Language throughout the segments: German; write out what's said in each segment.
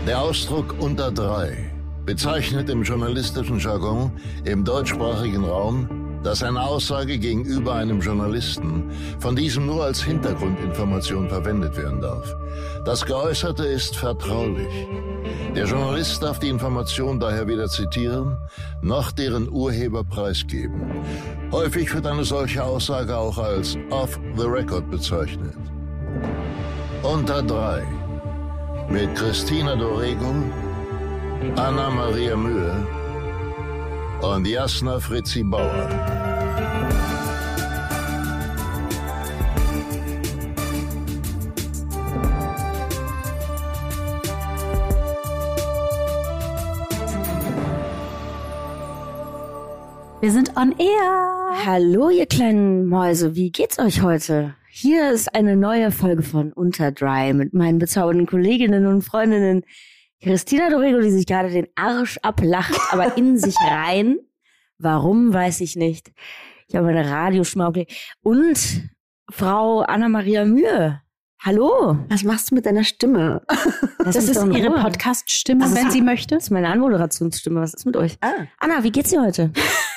Der Ausdruck unter 3 bezeichnet im journalistischen Jargon im deutschsprachigen Raum, dass eine Aussage gegenüber einem Journalisten von diesem nur als Hintergrundinformation verwendet werden darf. Das Geäußerte ist vertraulich. Der Journalist darf die Information daher weder zitieren, noch deren Urheber preisgeben. Häufig wird eine solche Aussage auch als off the record bezeichnet. Unter 3 mit Christina Dorego, Anna Maria Mühe und Jasna Fritzi Bauer. Wir sind on air. Hallo, ihr kleinen Mäuse. Wie geht's euch heute? Hier ist eine neue Folge von Unter 3 mit meinen bezaubernden Kolleginnen und Freundinnen Christina Dorego, die sich gerade den Arsch ablacht, aber in sich rein. Warum, weiß ich nicht. Ich habe meine Radioschmaukel. Und Frau Anna-Maria Mühe. Hallo. Was machst du mit deiner Stimme? Das ist ihre Podcast-Stimme, also wenn sie möchte. Das ist meine Anmoderationsstimme. Was ist mit euch? Anna, wie geht's dir heute?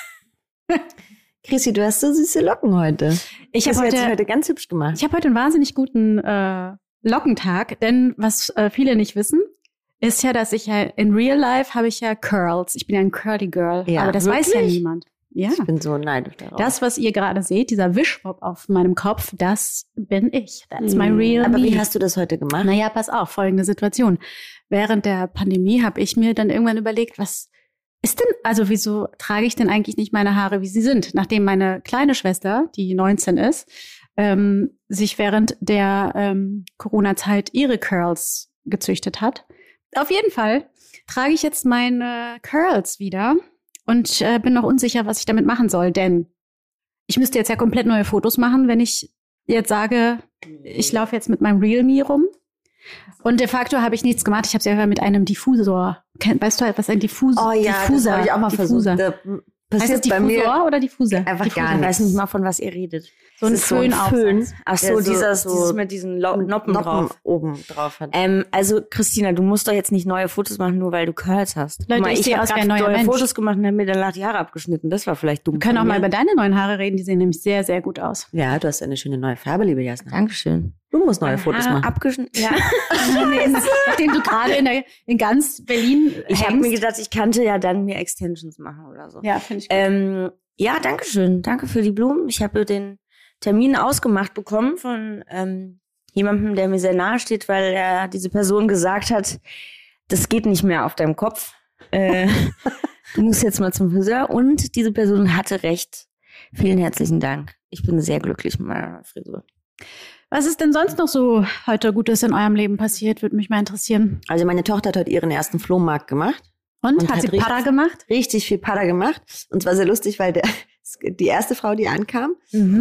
Chrissy, du hast so süße Locken heute. Ich habe heute ganz hübsch gemacht. Ich habe heute einen wahnsinnig guten Lockentag, denn was viele nicht wissen, ist ja, dass ich ja in Real Life habe ich ja Curls. Ich bin ja ein Curly Girl, ja, aber das wirklich? weiß ja niemand. Ja. Ich bin so neidisch darauf. Das, was ihr gerade seht, dieser Wischmopp auf meinem Kopf, das bin ich. That's my real Aber me. wie hast du das heute gemacht? Naja, pass auf, folgende Situation. Während der Pandemie habe ich mir dann irgendwann überlegt, was ist denn, also wieso trage ich denn eigentlich nicht meine Haare, wie sie sind? Nachdem meine kleine Schwester, die 19 ist, sich während der Corona-Zeit ihre Curls gezüchtet hat. Auf jeden Fall trage ich jetzt meine Curls wieder und bin noch unsicher, was ich damit machen soll, denn ich müsste jetzt ja komplett neue Fotos machen, wenn ich jetzt sage, ich laufe jetzt mit meinem Real Me rum. Und de facto habe ich nichts gemacht. Ich habe sie ja mit einem Diffusor. Weißt du, was ein Diffusor? Oh ja, Diffuser. das habe ich auch mal versucht. Heißt das Diffusor oder Diffuser? Einfach Diffuser. gar Ich nicht. weiß nicht mal, von was ihr redet. So ein Föhnaufsatz. Ach so, Der dieses mit diesen Noppen drauf. oben drauf hat. Also Christina, du musst doch jetzt nicht neue Fotos machen, nur weil du Curls hast. Leute, Guck mal, ich sehe hab aus wie grad ein neuer neue Mensch. Fotos gemacht und hab mir danach die Haare abgeschnitten. Das war vielleicht dumm. Wir können auch von mal mir. über deine neuen Haare reden. Die sehen nämlich sehr, sehr gut aus. Ja, du hast eine schöne neue Farbe, liebe Jasna. Dankeschön. Du musst neue Fotos machen. Abgeschnitten. Ja. Nachdem du gerade in ganz Berlin Ich habe hängst. mir gedacht, ich könnte ja dann mir Extensions machen oder so. Ja, finde ich gut. Ja, danke schön. Danke für die Blumen. Ich habe den Termin ausgemacht bekommen von jemandem, der mir sehr nahe steht, weil diese Person gesagt hat, das geht nicht mehr auf deinem Kopf. Du musst jetzt mal zum Friseur. Und diese Person hatte recht. Vielen herzlichen Dank. Ich bin sehr glücklich mit meiner Frisur. Was ist denn sonst noch so heute Gutes in eurem Leben passiert? Würde mich mal interessieren. Also meine Tochter hat heute ihren ersten Flohmarkt gemacht. Und hat sie richtig- Para gemacht? Richtig viel Pada gemacht. Und zwar sehr lustig, weil die erste Frau, die ankam,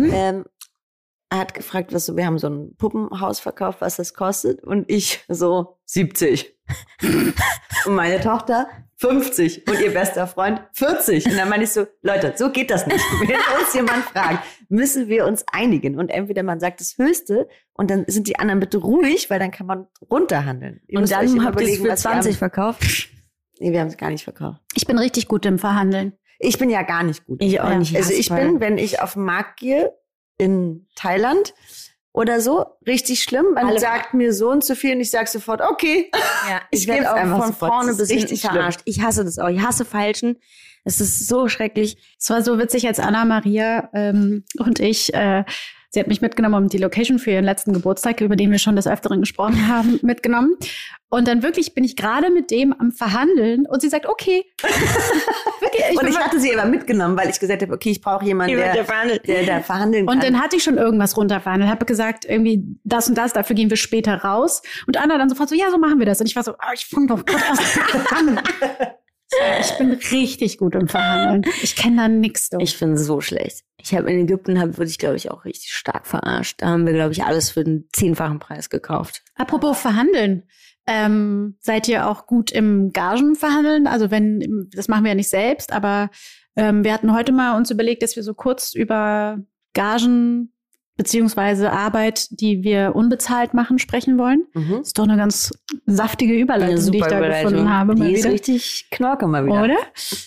hat gefragt, wir haben so ein Puppenhaus verkauft, was das kostet. Und ich so 70. Und meine Tochter 50. Und ihr bester Freund 40. Und dann meine ich so, Leute, so geht das nicht. Wenn uns jemand fragt, müssen wir uns einigen. Und entweder man sagt das Höchste und dann sind die anderen bitte ruhig, weil dann kann man runterhandeln. Ihr Und müsst euch dann immer habt ihr es überlegen, für was wir 20 haben. verkauft. Nee, wir haben es gar nicht verkauft. Ich bin richtig gut im Verhandeln. Ich bin ja gar nicht gut. Ich auch nicht. Also ich bin, wenn ich auf den Markt gehe in Thailand oder so, richtig schlimm. Man sagt mir so und so viel und ich sage sofort, okay. Ja, Ich ich werde geb's auch einfach von sofort. vorne Das ist bis hinten richtig schlimm. verarscht. Ich hasse das auch. Ich hasse Falschen. Es ist so schrecklich. Es war so witzig, als Anna-Maria und ich, sie hat mich mitgenommen, um die Location für ihren letzten Geburtstag, über den wir schon des Öfteren gesprochen haben, mitgenommen. Und dann wirklich bin ich gerade mit dem am Verhandeln und sie sagt, okay. Wirklich, Und ich hatte sie aber mitgenommen, weil ich gesagt habe, okay, ich brauche jemanden, der da verhandeln kann. Und dann hatte ich schon irgendwas runterverhandelt, habe gesagt, irgendwie das und das, dafür gehen wir später raus. Und Anna dann sofort so, ja, so machen wir das. Und ich war so, ich fange doch gerade erst an. Ich bin richtig gut im Verhandeln. Ich kenne da nichts. Ich bin so schlecht. Ich habe in Ägypten, wurde ich, glaube ich, auch richtig stark verarscht. Da haben wir, glaube ich, alles für den 10-fachen Preis gekauft. Apropos Verhandeln. Seid ihr auch gut im Gagenverhandeln? Also das machen wir ja nicht selbst, aber wir hatten heute mal uns überlegt, dass wir so kurz über Gagen beziehungsweise Arbeit, die wir unbezahlt machen, sprechen wollen. Das ist doch eine ganz saftige Überleitung, die ich da gefunden habe. Die ist richtig knorke mal wieder. Oder?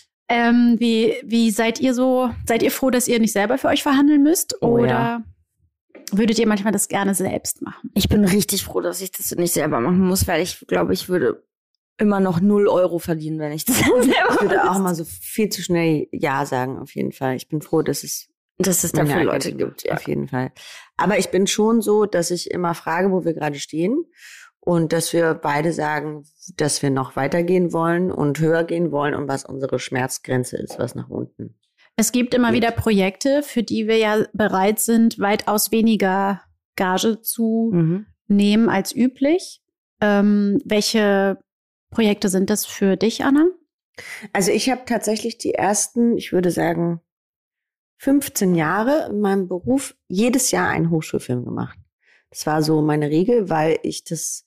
Wie seid ihr so? Seid ihr froh, dass ihr nicht selber für euch verhandeln müsst? Oder würdet ihr manchmal das gerne selbst machen? Ich bin richtig froh, dass ich das nicht selber machen muss, weil ich glaube, ich würde immer noch 0 € verdienen, wenn ich das selber mache. Ich würde auch mal so viel zu schnell Ja sagen, auf jeden Fall. Ich bin froh, dass es dafür Leute gibt. Ja. Auf jeden Fall. Aber ich bin schon so, dass ich immer frage, wo wir gerade stehen. Und dass wir beide sagen, dass wir noch weitergehen wollen und höher gehen wollen und was unsere Schmerzgrenze ist, was nach unten. Es gibt immer wieder Projekte, für die wir ja bereit sind, weitaus weniger Gage zu nehmen als üblich. Welche Projekte sind das für dich, Anna? Also ich habe tatsächlich die ersten, ich würde sagen, 15 Jahre in meinem Beruf jedes Jahr einen Hochschulfilm gemacht. Das war so meine Regel, weil ich das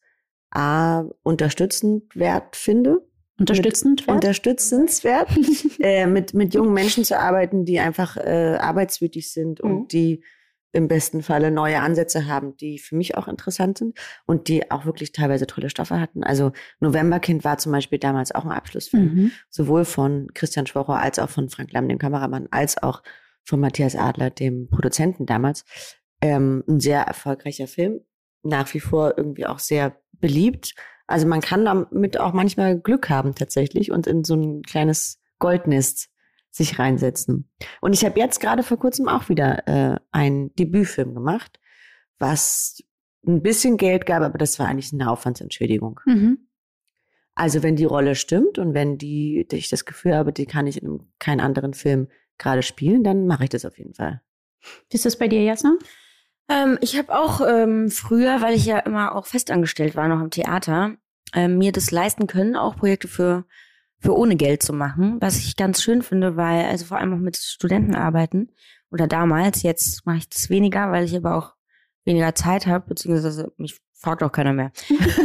unterstützenswert finde. Unterstützenswert. mit jungen Menschen zu arbeiten, die einfach arbeitswütig sind und die im besten Falle neue Ansätze haben, die für mich auch interessant sind und die auch wirklich teilweise tolle Stoffe hatten. Also Novemberkind war zum Beispiel damals auch ein Abschlussfilm. Sowohl von Christian Schwocher als auch von Frank Lamm, dem Kameramann, als auch von Matthias Adler, dem Produzenten damals. Ein sehr erfolgreicher Film. Nach wie vor irgendwie auch sehr beliebt. Also man kann damit auch manchmal Glück haben tatsächlich und in so ein kleines Goldnest sich reinsetzen. Und ich habe jetzt gerade vor kurzem auch wieder einen Debütfilm gemacht, was ein bisschen Geld gab, aber das war eigentlich eine Aufwandsentschädigung. Also wenn die Rolle stimmt und wenn ich das Gefühl habe, die kann ich in keinem anderen Film gerade spielen, dann mache ich das auf jeden Fall. Wie ist das bei dir, Jasna? Ich habe auch früher, weil ich ja immer auch festangestellt war, noch im Theater, mir das leisten können, auch Projekte für ohne Geld zu machen, was ich ganz schön finde, weil, also vor allem auch mit Studenten arbeiten oder damals, jetzt mache ich das weniger, weil ich aber auch weniger Zeit habe, beziehungsweise mich fragt auch keiner mehr.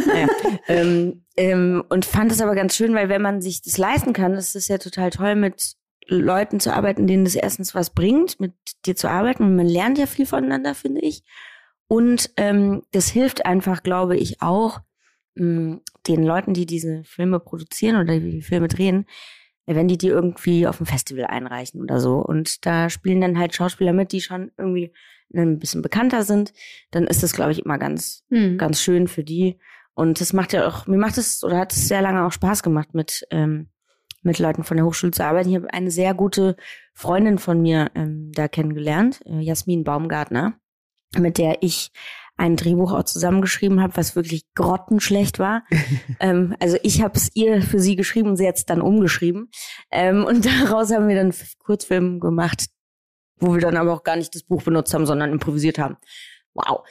Und fand es aber ganz schön, weil wenn man sich das leisten kann, ist es ja total toll, mit Leuten zu arbeiten, denen das erstens was bringt, mit dir zu arbeiten. Und man lernt ja viel voneinander, finde ich. Und das hilft einfach, glaube ich, auch den Leuten, die diese Filme produzieren oder die Filme drehen, wenn die irgendwie auf ein Festival einreichen oder so. Und da spielen dann halt Schauspieler mit, die schon irgendwie ein bisschen bekannter sind. Dann ist das, glaube ich, immer ganz schön für die. Und das macht ja auch, mir macht es oder hat es sehr lange auch Spaß gemacht, mit Leuten von der Hochschule zu arbeiten. Ich habe eine sehr gute Freundin von mir da kennengelernt, Jasmin Baumgartner, mit der ich ein Drehbuch auch zusammengeschrieben habe, was wirklich grottenschlecht war. Also ich habe es ihr für sie geschrieben und sie hat es dann umgeschrieben. Und daraus haben wir dann einen Kurzfilm gemacht, wo wir dann aber auch gar nicht das Buch benutzt haben, sondern improvisiert haben. Wow.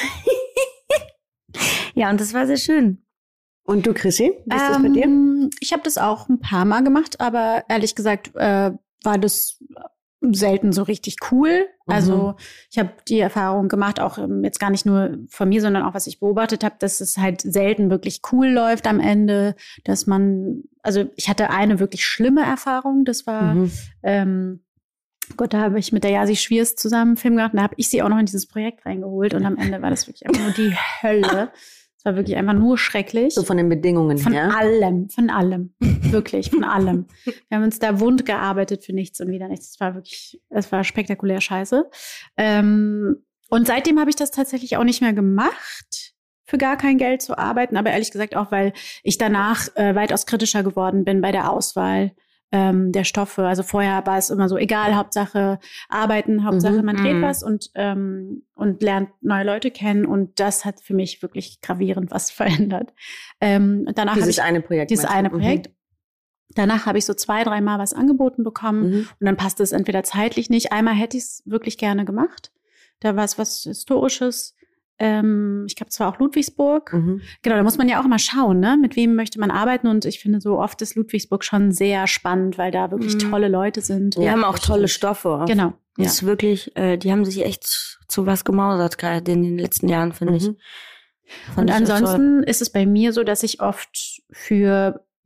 Ja, und das war sehr schön. Und du, Chrissy, wie ist das bei dir? Ich habe das auch ein paar Mal gemacht, aber ehrlich gesagt war das selten so richtig cool. Also ich habe die Erfahrung gemacht, auch jetzt gar nicht nur von mir, sondern auch was ich beobachtet habe, dass es halt selten wirklich cool läuft am Ende, dass man, also ich hatte eine wirklich schlimme Erfahrung, das war Gott, da habe ich mit der Jasi Schwiers zusammen einen Film gemacht und da habe ich sie auch noch in dieses Projekt reingeholt und am Ende war das wirklich einfach nur die Hölle. Es war wirklich einfach nur schrecklich. So von den Bedingungen her? Von allem. Wirklich, von allem. Wir haben uns da wund gearbeitet für nichts und wieder nichts. Es war spektakulär scheiße. Und seitdem habe ich das tatsächlich auch nicht mehr gemacht, für gar kein Geld zu arbeiten. Aber ehrlich gesagt auch, weil ich danach weitaus kritischer geworden bin bei der Auswahl der Stoffe. Also vorher war es immer so, egal, Hauptsache arbeiten, Hauptsache man dreht was und lernt neue Leute kennen. Und das hat für mich wirklich gravierend was verändert. Und danach Dieses eine Projekt. Danach habe ich so 2-3 Mal was angeboten bekommen und dann passte es entweder zeitlich nicht. Einmal hätte ich es wirklich gerne gemacht. Da war es was Historisches. Ich glaube, es war auch Ludwigsburg. Genau, da muss man ja auch immer schauen, ne? Mit wem möchte man arbeiten. Und ich finde, so oft ist Ludwigsburg schon sehr spannend, weil da wirklich tolle Leute sind. Die haben auch tolle Stoffe. Genau. Das ist wirklich, die haben sich echt zu was gemausert, gerade in den letzten Jahren, finde ich. Und ansonsten ist es bei mir so, dass ich oft für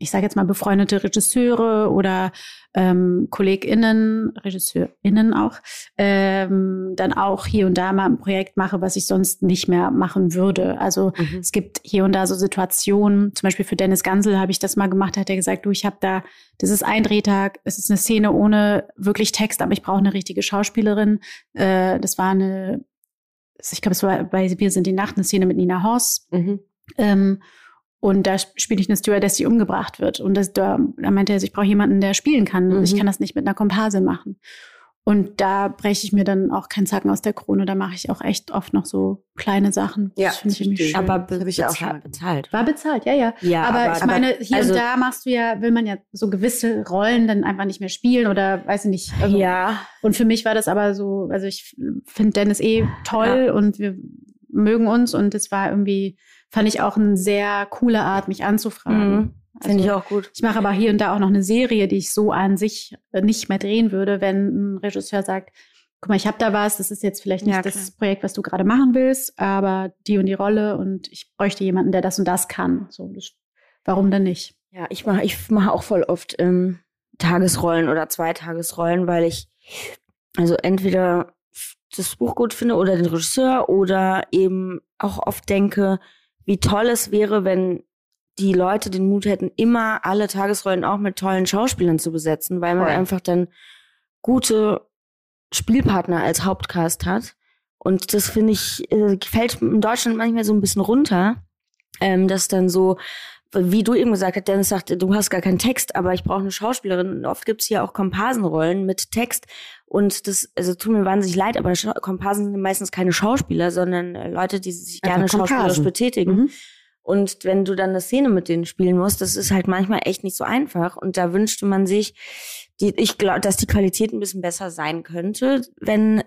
ich sage jetzt mal befreundete Regisseure oder KollegInnen, RegisseurInnen auch, dann auch hier und da mal ein Projekt mache, was ich sonst nicht mehr machen würde. Also es gibt hier und da so Situationen, zum Beispiel für Dennis Gansel habe ich das mal gemacht, hat er gesagt, du, ich habe da, das ist ein Drehtag, es ist eine Szene ohne wirklich Text, aber ich brauche eine richtige Schauspielerin. Das war ich glaube, es war bei Wir sind die Nacht, eine Szene mit Nina Hoss. Und da spiele ich eine Stewardess, die umgebracht wird. Und da meinte er, ich brauche jemanden, der spielen kann. Ich kann das nicht mit einer Komparsin machen. Und da breche ich mir dann auch keinen Zacken aus der Krone. Da mache ich auch echt oft noch so kleine Sachen. Ja, das finde ich irgendwie schön. Aber habe ich auch schon bezahlt. War bezahlt, ja. Aber ich meine, hier und da will man ja so gewisse Rollen dann einfach nicht mehr spielen oder weiß ich nicht. Also, ja. Und für mich war das aber so, also ich finde Dennis toll und wir mögen uns und es war irgendwie, fand ich auch eine sehr coole Art, mich anzufragen. Finde ich auch gut. Ich mache aber hier und da auch noch eine Serie, die ich so an sich nicht mehr drehen würde, wenn ein Regisseur sagt, guck mal, ich habe da was, das ist jetzt vielleicht nicht das Projekt, was du gerade machen willst, aber die und die Rolle und ich bräuchte jemanden, der das und das kann. So, warum denn nicht? Ja, ich mache auch voll oft Tagesrollen oder 2 Tagesrollen, weil ich also entweder das Buch gut finde oder den Regisseur oder eben auch oft denke, wie toll es wäre, wenn die Leute den Mut hätten, immer alle Tagesrollen auch mit tollen Schauspielern zu besetzen, weil man einfach dann gute Spielpartner als Hauptcast hat. Und das finde ich, fällt in Deutschland manchmal so ein bisschen runter, dass dann so, wie du eben gesagt hast, Dennis sagte, du hast gar keinen Text, aber ich brauche eine Schauspielerin. Und oft gibt's hier auch Komparsenrollen mit Text. Und das, also tut mir wahnsinnig leid, aber Komparsen sind meistens keine Schauspieler, sondern Leute, die sich gerne schauspielerisch betätigen. Und wenn du dann eine Szene mit denen spielen musst, das ist halt manchmal echt nicht so einfach. Und da wünschte man sich, ich glaube, dass die Qualität ein bisschen besser sein könnte, wenn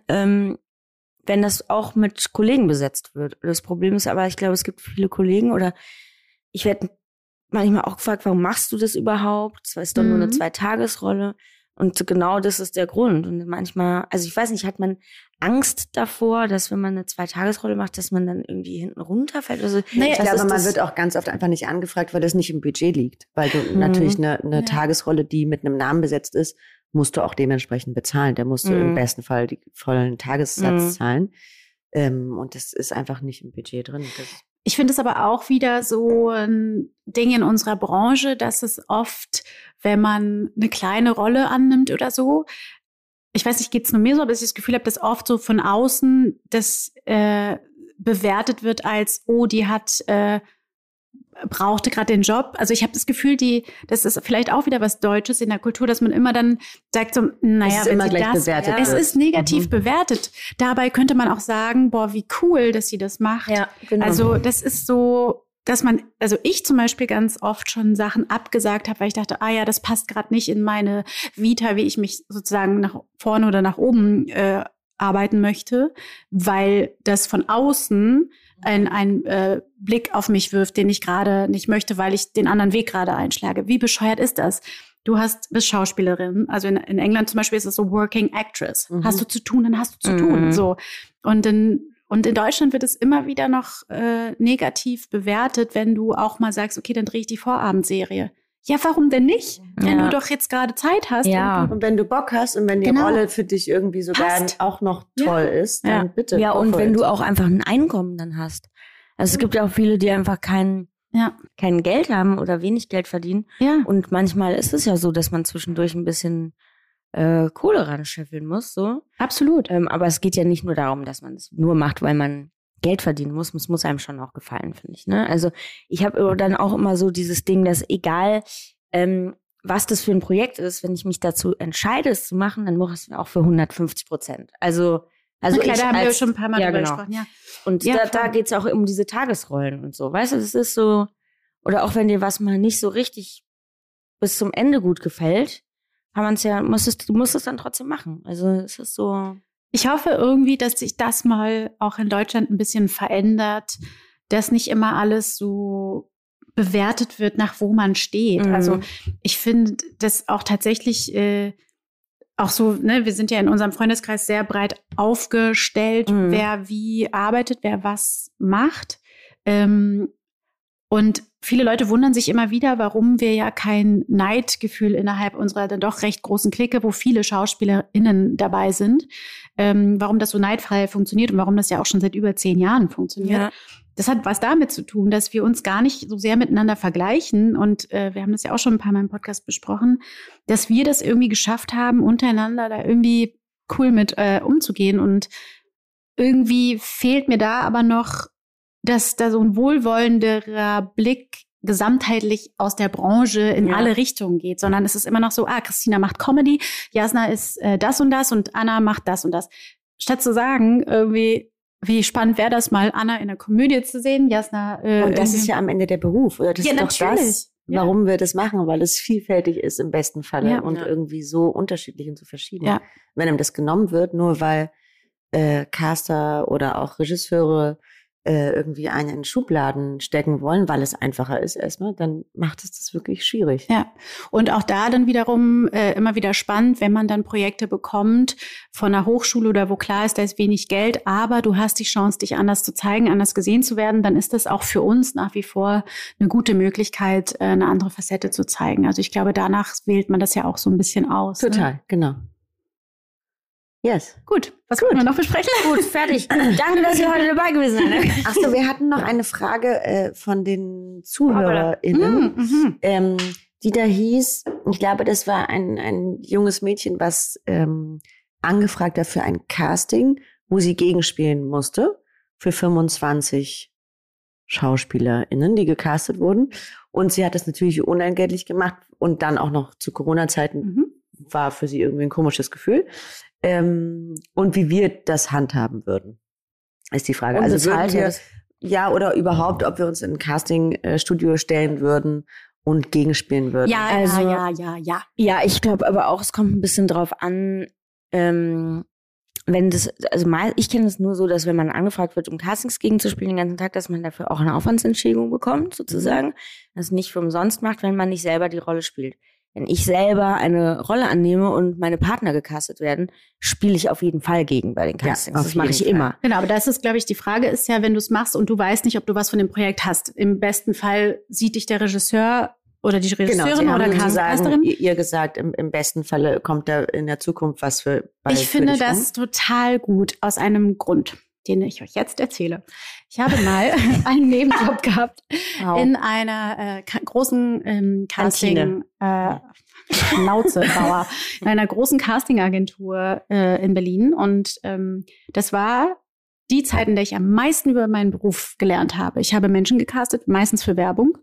das auch mit Kollegen besetzt wird. Das Problem ist aber, ich glaube, es gibt viele Kollegen oder ich werde manchmal auch gefragt, warum machst du das überhaupt? Das ist doch nur eine 2-Tagesrolle. Und genau das ist der Grund. Und manchmal, also ich weiß nicht, hat man Angst davor, dass wenn man eine 2-Tagesrolle macht, dass man dann irgendwie hinten runterfällt? Also, naja, ich glaube, man wird auch ganz oft einfach nicht angefragt, weil das nicht im Budget liegt. Weil du natürlich eine Tagesrolle, die mit einem Namen besetzt ist, musst du auch dementsprechend bezahlen. Da musst du im besten Fall die vollen Tagessatz zahlen. Und das ist einfach nicht im Budget drin. Ich finde es aber auch wieder so ein Ding in unserer Branche, dass es oft, wenn man eine kleine Rolle annimmt oder so, ich weiß nicht, geht's nur mir so, aber dass ich das Gefühl habe, dass oft so von außen das bewertet wird als, oh, die brauchte gerade den Job. Also ich habe das Gefühl, das ist vielleicht auch wieder was Deutsches in der Kultur, dass man immer dann sagt so, naja, wenn sie das, es ist negativ bewertet. Dabei könnte man auch sagen, boah, wie cool, dass sie das macht. Ja, genau. Also das ist so, dass also ich zum Beispiel ganz oft schon Sachen abgesagt habe, weil ich dachte, das passt gerade nicht in meine Vita, wie ich mich sozusagen nach vorne oder nach oben arbeiten möchte, weil das von außen ein Blick auf mich wirft, den ich gerade nicht möchte, weil ich den anderen Weg gerade einschlage. Wie bescheuert ist das? Du bist Schauspielerin, also in England zum Beispiel ist es so Working Actress. Hast du zu tun, dann hast du zu tun. So. Und in Deutschland wird es immer wieder noch negativ bewertet, wenn du auch mal sagst, okay, dann drehe ich die Vorabendserie. Ja, warum denn nicht? Wenn du doch jetzt gerade Zeit hast. Ja. Und wenn du Bock hast und wenn die Rolle für dich irgendwie sogar auch noch toll ist, dann bitte. Ja, und wenn du auch einfach ein Einkommen dann hast. Also es gibt ja auch viele, die einfach kein Geld haben oder wenig Geld verdienen. Ja. Und manchmal ist es ja so, dass man zwischendurch ein bisschen Kohle ranscheffeln muss. So. Absolut. Aber es geht ja nicht nur darum, dass man es nur macht, weil man Geld verdienen muss. Es muss einem schon auch gefallen, finde ich. Ne? Also ich habe dann auch immer so dieses Ding, dass egal, was das für ein Projekt ist, wenn ich mich dazu entscheide, es zu machen, dann mache ich es auch für 150%. Also klar, da haben wir schon ein paar Mal drüber gesprochen. Ja. Und da geht es auch um diese Tagesrollen und so. Weißt du, das ist so, oder auch wenn dir was mal nicht so richtig bis zum Ende gut gefällt, du musst es dann trotzdem machen. Also es ist so. Ich hoffe irgendwie, dass sich das mal auch in Deutschland ein bisschen verändert, dass nicht immer alles so bewertet wird, nach wo man steht. Also ich finde das auch tatsächlich auch so, ne, wir sind ja in unserem Freundeskreis sehr breit aufgestellt, wer wie arbeitet, wer was macht. Und viele Leute wundern sich immer wieder, warum wir ja kein Neidgefühl innerhalb unserer dann doch recht großen Clique, wo viele SchauspielerInnen dabei sind, warum das so neidfrei funktioniert und warum das ja auch schon seit über 10 Jahren funktioniert. Ja. Das hat was damit zu tun, dass wir uns gar nicht so sehr miteinander vergleichen. Und wir haben das ja auch schon ein paar Mal im Podcast besprochen, dass wir das irgendwie geschafft haben, untereinander da irgendwie cool mit umzugehen. Und irgendwie fehlt mir da aber noch, dass da so ein wohlwollenderer Blick gesamtheitlich aus der Branche in alle Richtungen geht, sondern es ist immer noch so, Christina macht Comedy, Jasna ist das und Anna macht das und das. Statt zu sagen, irgendwie, wie spannend wäre das mal, Anna in der Komödie zu sehen, Jasna. Und das ist ja am Ende der Beruf, oder? Das ist doch das, warum wir das machen, weil es vielfältig ist im besten Falle und irgendwie so unterschiedlich und so verschieden. Ja. Wenn einem das genommen wird, nur weil Caster oder auch Regisseure irgendwie einen in Schubladen stecken wollen, weil es einfacher ist erstmal, dann macht es das wirklich schwierig. Ja, und auch da dann wiederum immer wieder spannend, wenn man dann Projekte bekommt von einer Hochschule oder wo klar ist, da ist wenig Geld, aber du hast die Chance, dich anders zu zeigen, anders gesehen zu werden, dann ist das auch für uns nach wie vor eine gute Möglichkeit, eine andere Facette zu zeigen. Also ich glaube, danach wählt man das ja auch so ein bisschen aus. Total, genau. Yes. Gut, was wollen wir noch besprechen? Gut, fertig. Danke, dass ihr heute dabei gewesen seid. Achso, wir hatten noch eine Frage von den ZuhörerInnen, die da hieß, ich glaube, das war ein junges Mädchen, was angefragt hat für ein Casting, wo sie gegenspielen musste für 25 SchauspielerInnen, die gecastet wurden. Und sie hat das natürlich unentgeltlich gemacht und dann auch noch zu Corona-Zeiten war für sie irgendwie ein komisches Gefühl. Und wie wir das handhaben würden, ist die Frage. Und also würden wir, oder überhaupt, ob wir uns in ein Casting-Studio stellen würden und gegenspielen würden. Ja, also, ja. Ja, ich glaube aber auch, es kommt ein bisschen drauf an, wenn das, also ich kenne es nur so, dass wenn man angefragt wird, um Castings gegenzuspielen den ganzen Tag, dass man dafür auch eine Aufwandsentschädigung bekommt, sozusagen. Das nicht für umsonst macht, wenn man nicht selber die Rolle spielt. Wenn ich selber eine Rolle annehme und meine Partner gecastet werden, spiele ich auf jeden Fall gegen bei den Castings. Das mache ich immer. Genau, aber das ist, glaube ich, die Frage ist ja, wenn du es machst und du weißt nicht, ob du was von dem Projekt hast. Im besten Fall sieht dich der Regisseur oder die Regisseurin oder Casterin. Ihr gesagt, im besten Falle kommt da in der Zukunft was für Ich finde das total gut aus einem Grund, den ich euch jetzt erzähle. Ich habe mal einen Nebenjob gehabt in einer großen Casting Schnauzebauer, in einer großen Castingagentur in Berlin. Und das war die Zeit, in der ich am meisten über meinen Beruf gelernt habe. Ich habe Menschen gecastet, meistens für Werbung.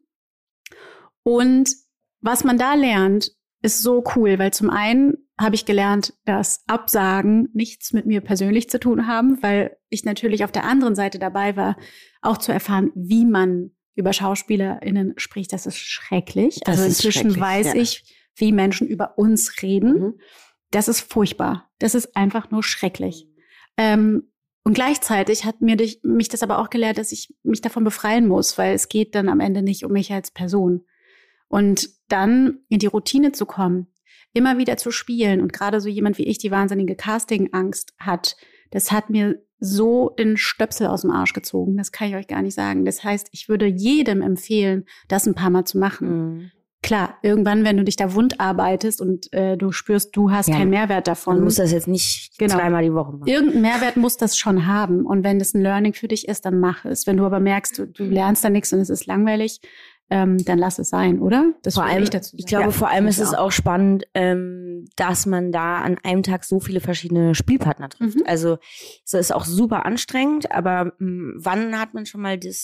Und was man da lernt, ist so cool, weil zum einen habe ich gelernt, dass Absagen nichts mit mir persönlich zu tun haben, weil ich natürlich auf der anderen Seite dabei war, auch zu erfahren, wie man über SchauspielerInnen spricht. Das ist schrecklich. Also inzwischen weiß ich, wie Menschen über uns reden. Das ist furchtbar. Das ist einfach nur schrecklich. Und gleichzeitig hat mich das aber auch gelehrt, dass ich mich davon befreien muss, weil es geht dann am Ende nicht um mich als Person. Und dann in die Routine zu kommen, immer wieder zu spielen und gerade so jemand wie ich, die wahnsinnige Casting-Angst hat, das hat mir so den Stöpsel aus dem Arsch gezogen. Das kann ich euch gar nicht sagen. Das heißt, ich würde jedem empfehlen, das ein paar Mal zu machen. Klar, irgendwann, wenn du dich da wund arbeitest und du spürst, du hast keinen Mehrwert davon. Du musst das jetzt nicht zweimal die Woche machen. Irgendeinen Mehrwert muss das schon haben. Und wenn das ein Learning für dich ist, dann mach es. Wenn du aber merkst, du lernst da nichts und es ist langweilig, dann lass es sein, oder? Das vor allem, ich glaube, vor allem ist es auch spannend, dass man da an einem Tag so viele verschiedene Spielpartner trifft. Also es ist auch super anstrengend, aber wann hat man schon mal die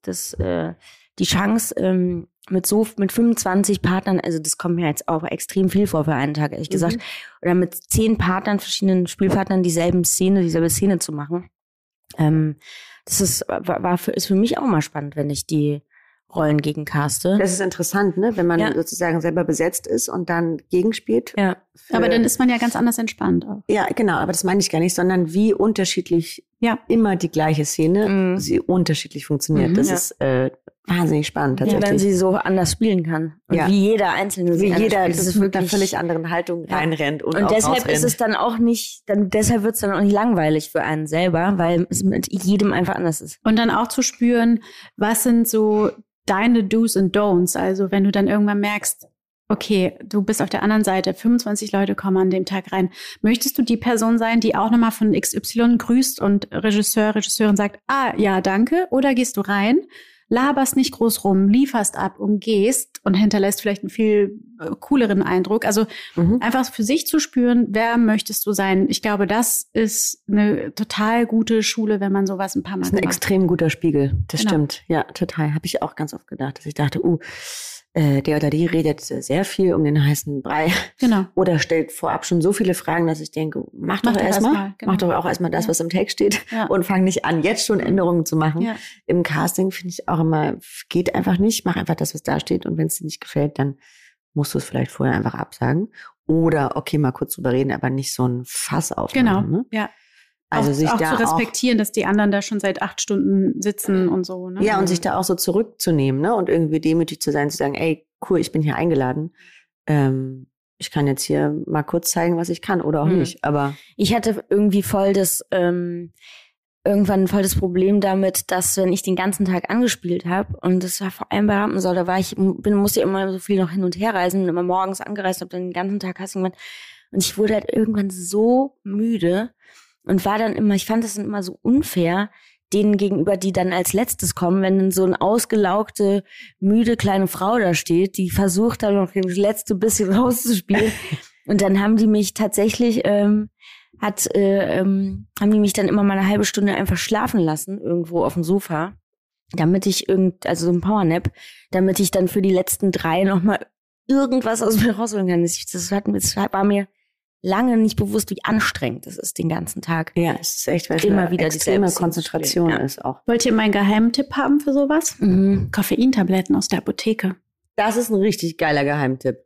Chance, mit 25 Partnern, also das kommt mir jetzt auch extrem viel vor für einen Tag, ehrlich gesagt, oder mit 10 Partnern, verschiedenen Spielpartnern dieselbe Szene zu machen. Das ist für mich auch mal spannend, wenn ich die Rollen gegencaste. Das ist interessant, ne? Wenn man sozusagen selber besetzt ist und dann gegenspielt. Ja. Aber dann ist man ja ganz anders entspannt auch. Ja, genau. Aber das meine ich gar nicht, sondern wie unterschiedlich immer die gleiche Szene, sie unterschiedlich funktioniert. Das ist wahnsinnig spannend tatsächlich. Ja, wenn sie so anders spielen kann. Und wie jeder Einzelne. Wie jeder mit einer völlig anderen Haltung reinrennt und auch deshalb rausrennt. Ist es dann auch nicht, deshalb wird es dann auch nicht langweilig für einen selber, weil es mit jedem einfach anders ist. Und dann auch zu spüren, was sind so deine Do's und Don'ts. Also wenn du dann irgendwann merkst, okay, du bist auf der anderen Seite, 25 Leute kommen an dem Tag rein. Möchtest du die Person sein, die auch nochmal von XY grüßt und Regisseurin sagt, ja, danke? Oder gehst du rein, laberst nicht groß rum, lieferst ab und gehst und hinterlässt vielleicht einen viel cooleren Eindruck. Also einfach für sich zu spüren, wer möchtest du sein? Ich glaube, das ist eine total gute Schule, wenn man sowas ein paar Mal macht. Das ist ein extrem guter Spiegel, das stimmt. Ja, total. Habe ich auch ganz oft gedacht, dass ich dachte, der oder die redet sehr viel um den heißen Brei. Genau. Oder stellt vorab schon so viele Fragen, dass ich denke, mach doch erstmal. Genau. Mach doch auch erstmal das, was im Text steht. Ja. Und fang nicht an, jetzt schon Änderungen zu machen. Ja. Im Casting finde ich auch immer, geht einfach nicht. Mach einfach das, was da steht. Und wenn es dir nicht gefällt, dann musst du es vielleicht vorher einfach absagen. Oder, okay, mal kurz drüber reden, aber nicht so ein Fass aufmachen. Genau, ne? Ja. Also sich auch da zu respektieren, dass die anderen da schon seit 8 Stunden sitzen und so. Ne? Ja, und sich da auch so zurückzunehmen, ne? Und irgendwie demütig zu sein, zu sagen, ey, cool, ich bin hier eingeladen. Ich kann jetzt hier mal kurz zeigen, was ich kann oder auch nicht. Aber ich hatte irgendwie irgendwann voll das Problem damit, dass wenn ich den ganzen Tag angespielt habe, und das war vor allem bei Rampensau, da musste ich immer so viel noch hin und her reisen, bin immer morgens angereist, habe dann den ganzen Tag Casting gemacht. Und ich wurde halt irgendwann so müde und war dann immer, ich fand das dann immer so unfair, denen gegenüber, die dann als letztes kommen, wenn dann so eine ausgelaugte, müde kleine Frau da steht, die versucht dann noch das letzte bisschen rauszuspielen. Und dann haben die mich tatsächlich, haben die mich dann immer mal eine halbe Stunde einfach schlafen lassen, irgendwo auf dem Sofa, damit ich also so ein Powernap, damit ich dann für die letzten 3 nochmal irgendwas aus mir rausholen kann. Das war mir lange nicht bewusst, wie anstrengend es ist den ganzen Tag. Ja, es ist echt, weil immer wieder extreme Konzentration ist auch. Wollt ihr meinen Geheimtipp haben für sowas? Koffeintabletten aus der Apotheke. Das ist ein richtig geiler Geheimtipp.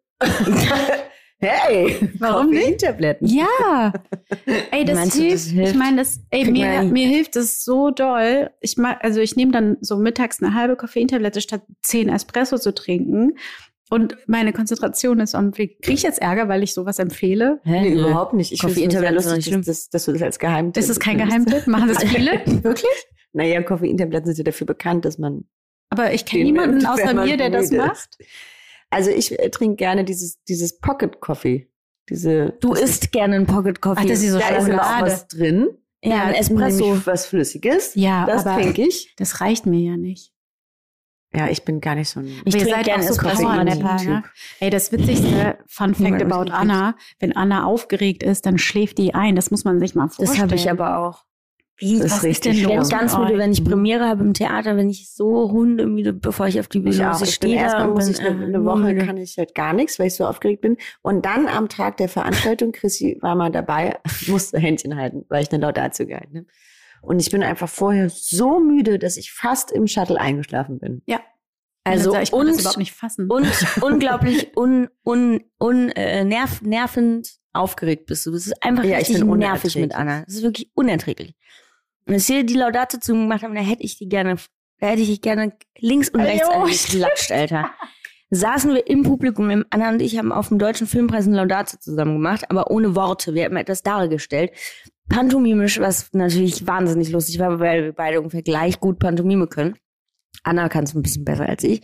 Hey, warum nicht? Koffeintabletten. Ja. Ey, das hilft. Ich meine, mir hilft das so doll. Ich nehme dann so mittags eine halbe Koffeintablette statt 10 Espresso zu trinken. Und meine Konzentration ist kriege ich jetzt Ärger, weil ich sowas empfehle? Nee, überhaupt nicht. Ich finde es sehr lustig, dass du das als Geheimtipp. Ist das kein Geheimtipp? Machen das viele? Wirklich? Naja, Koffeintabletten sind ja dafür bekannt, dass man. Aber ich kenne niemanden außer mir, der das macht. Also ich trinke gerne dieses Pocket Coffee. Du isst gerne einen Pocket Coffee. Ach, das ist so da ist immer auch was drin. Ja, ein Espresso. Was Flüssiges. Ja, das trinke ich. Das reicht mir ja nicht. Ja, ich bin gar nicht so ein... Ich trinke gerne so Powernapper, ne? Ey, das witzigste Fun Fact about Anna, wenn Anna aufgeregt ist, dann schläft die ein. Das muss man sich mal vorstellen. Das habe ich aber auch. Was ist denn los? Ich bin ganz müde, wenn ich Premiere habe im Theater, wenn ich so hundemüde, bevor ich auf die Bühne stehe. Erstmal muss ich eine Woche, kann ich halt gar nichts, weil ich so aufgeregt bin. Und dann am Tag der Veranstaltung, Chrissy war mal dabei, musste Händchen halten, weil ich eine Laudatio gehalten habe. Und ich bin einfach vorher so müde, dass ich fast im Shuttle eingeschlafen bin. Ja. Also ich konnte das überhaupt nicht fassen. Und unglaublich nervend aufgeregt bist du. Das ist einfach richtig nervig mit Anna. Das ist wirklich unerträglich. Und als wir die Laudatio zu gemacht haben, da hätte ich dich gerne links und rechts angeklatscht, Alter. Saßen wir im Publikum, Anna und ich haben auf dem Deutschen Filmpreis eine Laudatio zusammen gemacht, aber ohne Worte. Wir haben etwas dargestellt. Pantomimisch, was natürlich wahnsinnig lustig war, weil wir beide ungefähr gleich gut Pantomime können. Anna kann es ein bisschen besser als ich.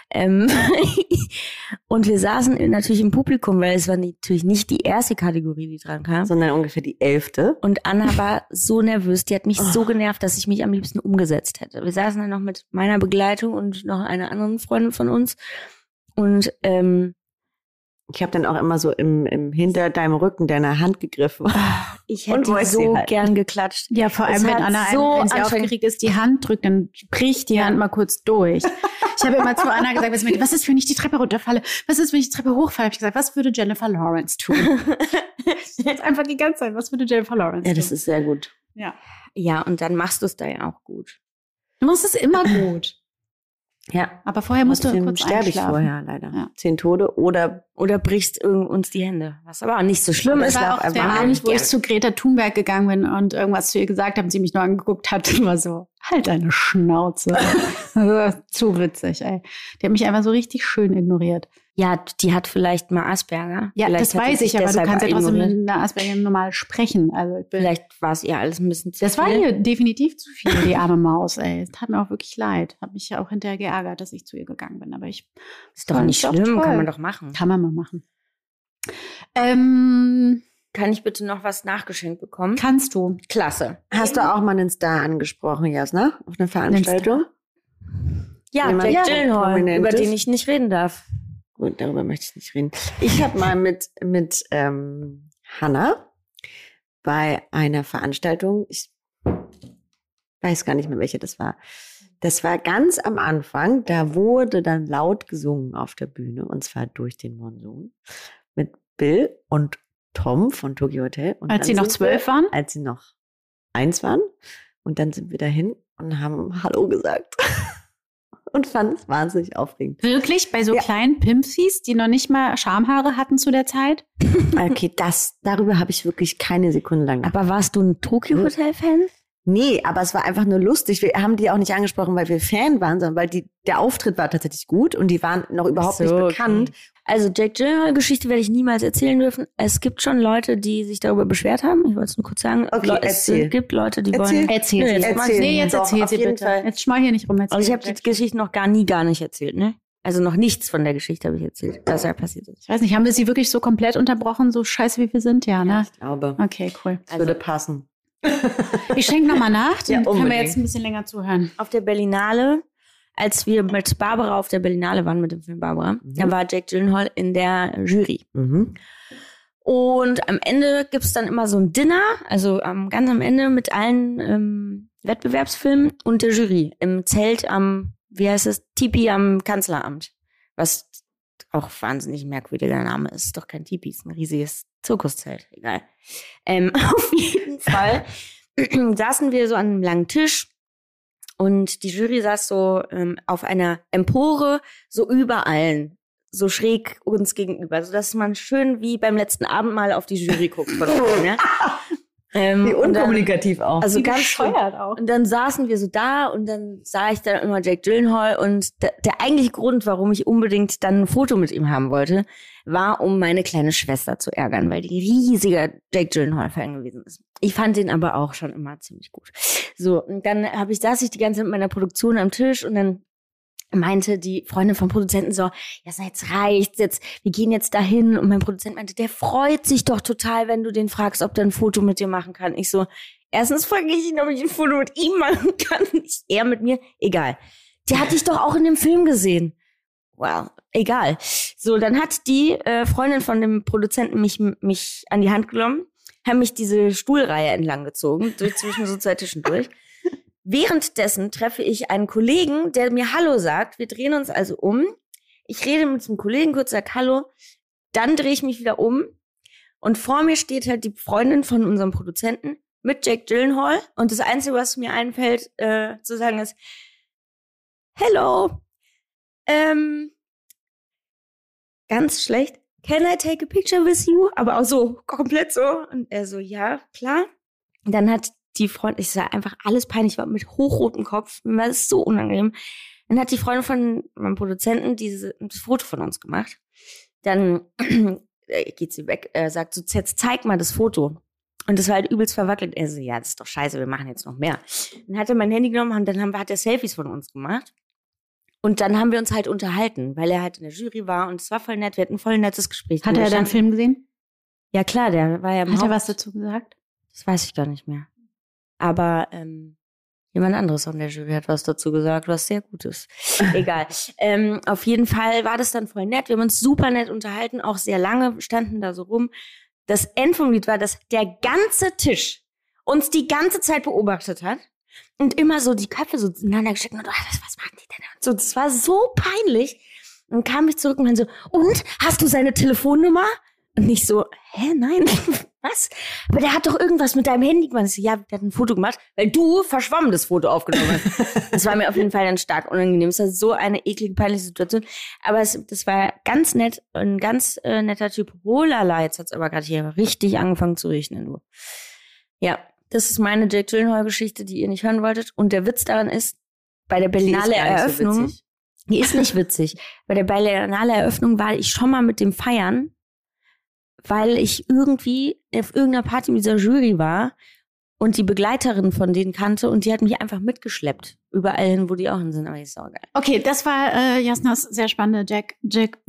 Und wir saßen natürlich im Publikum, weil es war natürlich nicht die erste Kategorie, die dran kam. Sondern ungefähr die 11. Und Anna war so nervös, die hat mich so genervt, dass ich mich am liebsten umgesetzt hätte. Wir saßen dann noch mit meiner Begleitung und noch einer anderen Freundin von uns. Und ich habe dann auch immer so hinter deinem Rücken deiner Hand gegriffen. Ich hätte so gern geklatscht. Ja, vor allem, wenn Anna wenn sie aufgeregt ist, die Hand drückt, dann bricht die Hand mal kurz durch. Ich habe immer zu Anna gesagt, was ist, wenn ich die Treppe runterfalle? Was ist, wenn ich die Treppe hochfalle? Habe ich gesagt, was würde Jennifer Lawrence tun? Jetzt einfach die ganze Zeit, was würde Jennifer Lawrence tun? Ja, das ist sehr gut. Ja, und dann machst du es da ja auch gut. Du machst es immer gut. Ja. Aber vorher musst du kurz sterbe ich einschlafen. vorher leider. Ja. 10 Tode oder Oder brichst uns die Hände. Was aber auch nicht so schlimm ist. Das war auch der Abend, wo ich zu Greta Thunberg gegangen bin und irgendwas zu ihr gesagt habe und sie mich nur angeguckt hat und war so, halt deine Schnauze. Also, zu witzig, ey. Die hat mich einfach so richtig schön ignoriert. Ja, die hat vielleicht mal Asperger. Ja, vielleicht das weiß ich, aber du kannst ja trotzdem ignoriert. mit einer Asperger normal sprechen. Also Vielleicht war es ihr alles ein bisschen zu das viel. war ihr definitiv zu viel, die arme Maus, ey. Es tat mir auch wirklich leid. Hat mich ja auch hinterher geärgert, dass ich zu ihr gegangen bin. Aber ich Ist doch nicht schlimm, toll. kann man doch machen. Kann man mal machen. Kann ich bitte noch was nachgeschenkt bekommen? Kannst du. Klasse. Hast du auch mal einen Star angesprochen, Jasna? Auf einer Veranstaltung? Ja, Jemand Jack Gyllenhaal, Prominentes? über den ich nicht reden darf. Gut, darüber möchte ich nicht reden. Ich habe mal mit Hannah bei einer Veranstaltung, ich weiß gar nicht mehr, welche das war. Das war ganz am Anfang, da wurde dann laut gesungen auf der Bühne, und zwar durch den Monsun, mit Bill und Tom von Tokyo Hotel. Und Als dann sie noch sind 12 waren? Als sie noch 1 waren. Und dann sind wir dahin und haben Hallo gesagt. Und fanden es wahnsinnig aufregend. Wirklich? Bei so Ja. kleinen Pimpsies, die noch nicht mal Schamhaare hatten zu der Zeit? Okay, darüber habe ich wirklich keine Sekunde lang nachgedacht. Aber warst du ein Tokyo-Hotel-Fan? Nee, aber es war einfach nur lustig. Wir haben die auch nicht angesprochen, weil wir Fan waren, sondern weil der Auftritt war tatsächlich gut und die waren noch überhaupt nicht bekannt. Also Jack Gyllenhaal-Geschichte werde ich niemals erzählen dürfen. Es gibt schon Leute, die sich darüber beschwert haben. Ich wollte es nur kurz sagen. Okay, Es erzähl. gibt Leute, die Erzähl. wollen... Erzähl Nee, sie. jetzt erzähl. Nee, jetzt Doch, erzähl auf sie jeden bitte. Fall. Jetzt schmau hier nicht rum. Erzähl. Also ich habe die Geschichte noch gar nicht erzählt, ne? Also noch nichts von der Geschichte habe ich erzählt, was da passiert ist. Ich weiß nicht, haben wir sie wirklich so komplett unterbrochen, so scheiße wie wir sind? Ja, ne? Ich glaube, Okay, cool. es würde passen. Ich schenke nochmal nach, dann Ja, können wir unbedingt. jetzt ein bisschen länger zuhören. Auf der Berlinale, als wir mit Barbara auf der Berlinale waren mit dem Film Barbara, da war Jack Gyllenhaal in der Jury. Mhm. Und am Ende gibt's dann immer so ein Dinner, also ganz am Ende mit allen Wettbewerbsfilmen und der Jury im Zelt am, wie heißt es, Tipi am Kanzleramt. Was auch wahnsinnig merkwürdiger Name ist. Ist doch kein Tipi, ist ein riesiges Zirkuszelt. Egal. Auf jeden Fall saßen wir so an einem langen Tisch und die Jury saß so auf einer Empore, so über allen, so schräg uns gegenüber, sodass man schön wie beim letzten Abendmahl auf die Jury guckt. Von oben, ja? Wie und dann- unkommunikativ auch. Also Wie ganz bescheuert auch. Und dann saßen wir so da und dann sah ich dann immer Jack Gyllenhaal und der eigentliche Grund, warum ich unbedingt dann ein Foto mit ihm haben wollte, war, um meine kleine Schwester zu ärgern, weil die riesiger Jack Gyllenhaal-Fan gewesen ist. Ich fand den aber auch schon immer ziemlich gut. So, und dann saß ich die ganze Zeit mit meiner Produktion am Tisch und dann meinte die Freundin vom Produzenten so, ja, jetzt reicht's, jetzt, wir gehen jetzt dahin. Und mein Produzent meinte, der freut sich doch total, wenn du den fragst, ob der ein Foto mit dir machen kann. Ich so, erstens frage ich ihn, ob ich ein Foto mit ihm machen kann, nicht er mit mir. Egal. Der hat dich doch auch in dem Film gesehen. Well, egal. So, dann hat die Freundin von dem Produzenten mich an die Hand genommen, haben mich diese Stuhlreihe entlang gezogen, zwischen so 2 Tischen durch. Währenddessen treffe ich einen Kollegen, der mir Hallo sagt. Wir drehen uns also um. Ich rede mit diesem Kollegen kurz, sag Hallo. Dann drehe ich mich wieder um. Und vor mir steht halt die Freundin von unserem Produzenten mit Jack Gyllenhaal. Und das Einzige, was mir einfällt, zu sagen ist, Hello. Ganz schlecht. Can I take a picture with you? Aber auch so, komplett so. Und er so, ja, klar. Dann hat die Freundin, ich sah einfach alles peinlich, ich war mit hochrotem Kopf, mir war das so unangenehm. Dann hat die Freundin von meinem Produzenten das Foto von uns gemacht. Dann geht sie weg, sagt so, jetzt zeig mal das Foto. Und das war halt übelst verwackelt. Er so, ja, das ist doch scheiße, wir machen jetzt noch mehr. Dann hat er mein Handy genommen und dann hat er Selfies von uns gemacht. Und dann haben wir uns halt unterhalten, weil er halt in der Jury war und es war voll nett, wir hatten ein voll nettes Gespräch. Hat er deinen Film gesehen? Ja klar, der war ja im Hat er Haupt- was dazu gesagt? Das weiß ich gar nicht mehr. Aber jemand anderes von der Jury hat was dazu gesagt, was sehr gut ist. Egal. Auf jeden Fall war das dann voll nett. Wir haben uns super nett unterhalten, auch sehr lange, standen da so rum. Das End vom Lied war, dass der ganze Tisch uns die ganze Zeit beobachtet hat und immer so die Köpfe so zueinander gesteckt und was machen die denn? Und so, das war so peinlich. Dann kam ich zurück und dann so, und, hast du seine Telefonnummer? Und nicht so, nein, was? Aber der hat doch irgendwas mit deinem Handy gemacht. Ich so, ja, der hat ein Foto gemacht, weil du verschwommen das Foto aufgenommen hast. Das war mir auf jeden Fall dann stark unangenehm. Es war so eine eklige, peinliche Situation. Aber das war ganz nett, ein ganz netter Typ. Holala, jetzt hat's aber gerade hier richtig angefangen zu regnen, du. Ja, das ist meine Jake Gyllenhaal-Geschichte, die ihr nicht hören wolltet. Und der Witz daran ist, bei der Berlinale Eröffnung, die ist nicht witzig. Bei der Berlinale Eröffnung war ich schon mal mit dem feiern, weil ich irgendwie auf irgendeiner Party mit dieser Jury war und die Begleiterin von denen kannte und die hat mich einfach mitgeschleppt. Überall hin, wo die auch hin sind, aber die ist auch geil. Okay, das war Jasnas sehr spannende Jack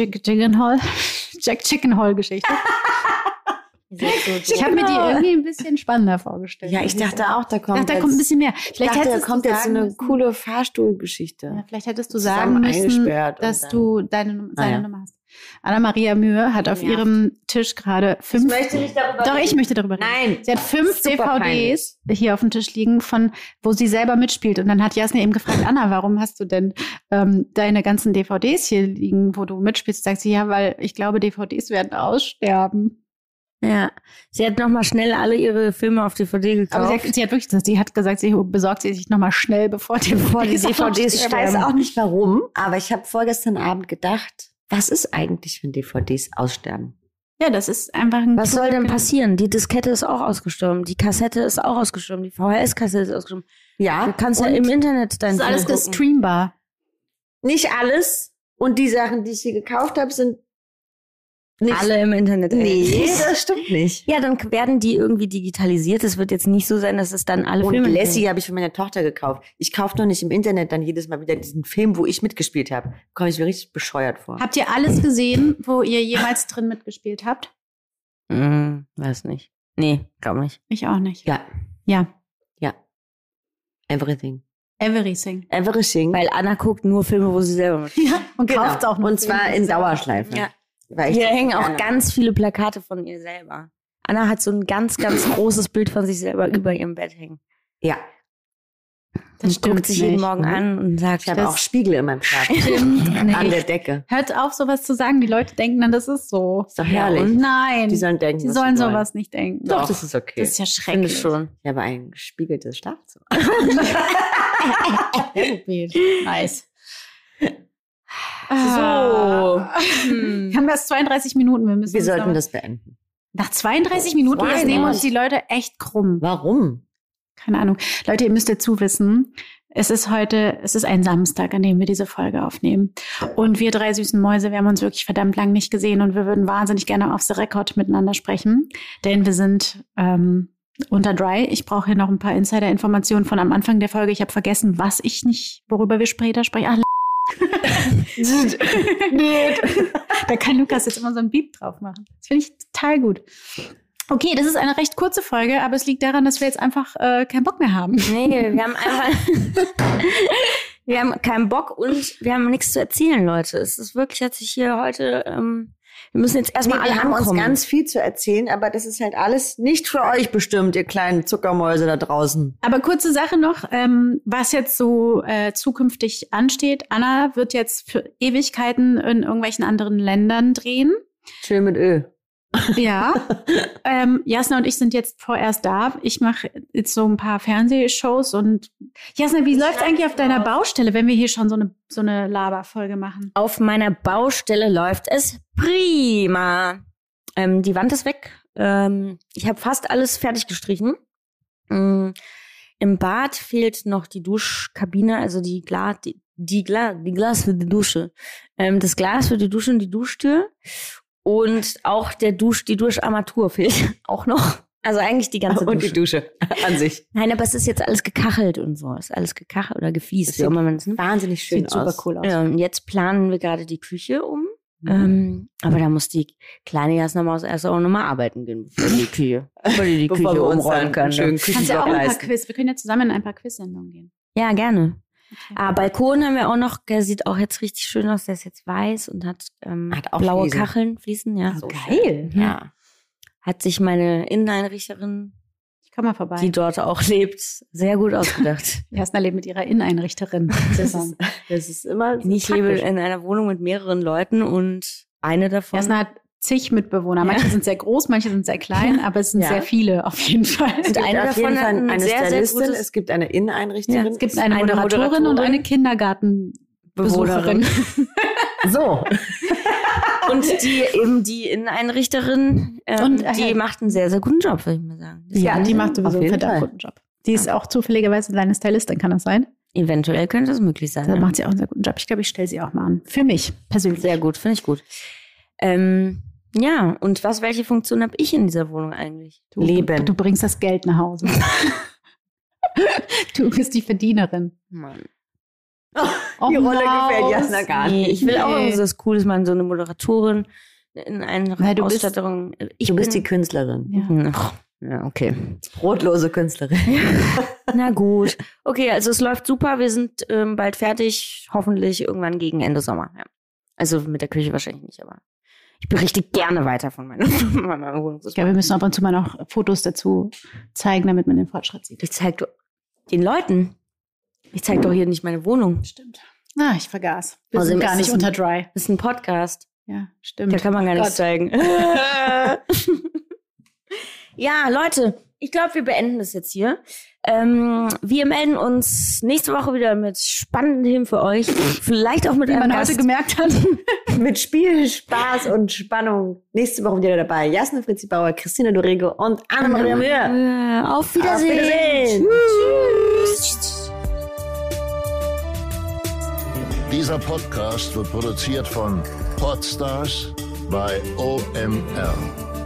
Chickenhall-Geschichte. Ich habe mir die irgendwie ein bisschen spannender vorgestellt. Ja, ich dachte auch, da kommt ein bisschen mehr. Vielleicht da kommt jetzt so eine coole Fahrstuhlgeschichte. Ja, vielleicht hättest du sagen müssen, dass du seine Nummer hast. Anna-Maria Mühe hat auf ihrem Tisch gerade 5... Ich möchte nicht darüber reden. Doch, ich möchte darüber reden. Nein. Sie hat 5 DVDs hier auf dem Tisch liegen, wo sie selber mitspielt. Und dann hat Jasna eben gefragt, Anna, warum hast du denn deine ganzen DVDs hier liegen, wo du mitspielst? Sagt sie, ja, weil ich glaube, DVDs werden aussterben. Ja, sie hat nochmal schnell alle ihre Filme auf DVD gekauft. Aber sie hat wirklich, sie hat gesagt, sie besorgt sie sich nochmal schnell, bevor die DVDs sterben. Ich weiß auch nicht warum, aber ich habe vorgestern Abend gedacht, was ist eigentlich, wenn DVDs aussterben? Ja, das ist einfach ein... Was soll denn passieren? Die Diskette ist auch ausgestorben, die Kassette ist auch ausgestorben, die VHS-Kassette ist ausgestorben. Ja. Du kannst ja im Internet dein Film gucken. Das ist alles gestreambar. Nicht alles. Und die Sachen, die ich hier gekauft habe, sind nicht alle im Internet. Nee, das stimmt nicht. Ja, dann werden die irgendwie digitalisiert. Es wird jetzt nicht so sein, dass es dann alle Filme... Und Lassie habe ich für meine Tochter gekauft. Ich kaufe doch nicht im Internet dann jedes Mal wieder diesen Film, wo ich mitgespielt habe. Komme ich mir richtig bescheuert vor. Habt ihr alles gesehen, wo ihr jemals drin mitgespielt habt? Weiß nicht. Nee, glaube nicht. Ich auch nicht. Ja. Ja. Ja. Everything. Weil Anna guckt nur Filme, wo sie selber mitspielt. Ja, und kauft auch noch. Und zwar in Dauerschleife. Ja. Hier hängen auch ganz viele Plakate von ihr selber. Anna hat so ein ganz, ganz großes Bild von sich selber über ihrem Bett hängen. Ja. Das stimmt, guckt sich jeden Morgen an und sagt, ich habe auch Spiegel in meinem Schlafzimmer. An der Decke. Hört auf, sowas zu sagen. Die Leute denken dann, das ist so. Ist doch herrlich. Und nein. Die sollen denken, die sollen sowas nicht denken. Doch, das ist okay. Das ist ja schrecklich. Schon. Ich habe ein gespiegeltes Schlafzimmer. Nice. So. Wir haben erst 32 Minuten. Wir sollten das beenden. Nach 32 Minuten, das nehmen uns die Leute echt krumm. Warum? Keine Ahnung. Leute, ihr müsst dazu wissen, es ist ein Samstag, an dem wir diese Folge aufnehmen. Und wir 3 süßen Mäuse, wir haben uns wirklich verdammt lang nicht gesehen und wir würden wahnsinnig gerne off the record miteinander sprechen. Denn wir sind unter Dry. Ich brauche hier noch ein paar Insider-Informationen von am Anfang der Folge. Ich habe vergessen, worüber wir später sprechen. Ach, da kann Lukas jetzt immer so ein Beep drauf machen. Das finde ich total gut. Okay, das ist eine recht kurze Folge, aber es liegt daran, dass wir jetzt einfach keinen Bock mehr haben. Nee, wir haben einfach... wir haben keinen Bock und wir haben nichts zu erzählen, Leute. Es ist wirklich, hat sich hier heute... wir müssen jetzt erstmal alle ankommen. Wir haben uns ganz viel zu erzählen, aber das ist halt alles nicht für euch bestimmt, ihr kleinen Zuckermäuse da draußen. Aber kurze Sache noch, was jetzt so zukünftig ansteht. Anna wird jetzt für Ewigkeiten in irgendwelchen anderen Ländern drehen. Chill mit Öl. Ja. Jasna und ich sind jetzt vorerst da. Ich mache jetzt so ein paar Fernsehshows und Jasna, wie läuft's eigentlich auf deiner Baustelle, wenn wir hier schon so eine Laberfolge machen? Auf meiner Baustelle läuft es prima. Die Wand ist weg. Ich habe fast alles fertig gestrichen. Im Bad fehlt noch die Duschkabine, also die Glas für die Dusche. Das Glas für die Dusche und die Duschtür. Und auch die Duscharmatur fehlt auch noch. Also eigentlich die ganze Dusche. Und die Dusche an sich. Nein, aber es ist jetzt alles gekachelt und so. Es ist alles gekachelt oder gefliest. Das sieht wahnsinnig schön aus. Sieht super cool aus. Ja, und jetzt planen wir gerade die Küche um. Aber da muss die kleine Jasna-Maus erst auch nochmal arbeiten gehen, bevor die Küche umräumen kann. Kannst ja auch ein paar Quiz. Wir können ja zusammen in ein paar Quiz-Sendungen gehen. Ja, gerne. Okay. Aber Balkon haben wir auch noch, der sieht auch jetzt richtig schön aus, der ist jetzt weiß und hat auch blaue Kacheln, Fliesen, ja. So geil. Ja. Hat sich meine Inneneinrichterin, komm mal vorbei, die dort auch lebt, sehr gut ausgedacht. Jasna lebt mit ihrer Inneneinrichterin. Das ist immer ich lebe in einer Wohnung mit mehreren Leuten und eine davon... Jasna hat zig Mitbewohner. Manche sind sehr groß, manche sind sehr klein, aber es sind sehr viele auf jeden Fall. Und eine davon hat eine Stylistin, es gibt eine Inneneinrichterin. Ja, es gibt eine Moderatorin und eine Kindergartenbewohnerin. So. Und die Inneneinrichterin, die macht einen sehr, sehr guten Job, würde ich mal sagen. Die macht sowieso einen verdammt guten Job. Die ist auch zufälligerweise eine Stylistin, kann das sein? Eventuell könnte das möglich sein. Da macht sie auch einen sehr guten Job. Ich glaube, ich stelle sie auch mal an. Für mich persönlich. Sehr gut, finde ich gut. Ja, und welche Funktion habe ich in dieser Wohnung eigentlich? Leben. Du bringst das Geld nach Hause. Du bist die Verdienerin. Mann. Die Rolle gefällt Jasna gar nicht. Ich will auch irgendwas Cooles machen, so eine Moderatorin in einer Ausstattung. Du bist die Künstlerin. Ja, okay. Brotlose Künstlerin. Na gut. Okay, also es läuft super. Wir sind bald fertig. Hoffentlich irgendwann gegen Ende Sommer. Ja. Also mit der Küche wahrscheinlich nicht, aber ich berichte gerne weiter von meiner Wohnung. Ich glaube, wir müssen ab und zu mal noch Fotos dazu zeigen, damit man den Fortschritt sieht. Ich zeige den Leuten. Ich zeige doch hier nicht meine Wohnung. Stimmt. Ich vergaß. Wir sind gar nicht unter Dry. Das ist ein Podcast. Ja, stimmt. Da kann man gar nichts zeigen. Ja, Leute, ich glaube, wir beenden das jetzt hier. Wir melden uns nächste Woche wieder mit spannenden Themen für euch. Vielleicht auch mit einem Gast. Wie man heute gemerkt hat. Mit Spiel, Spaß und Spannung. Nächste Woche wieder dabei. Jasna Fritzi Bauer, Christina Dorego und Anna-Maria Mühe. Auf Wiedersehen. Tschüss. Dieser Podcast wird produziert von Podstars bei OMR.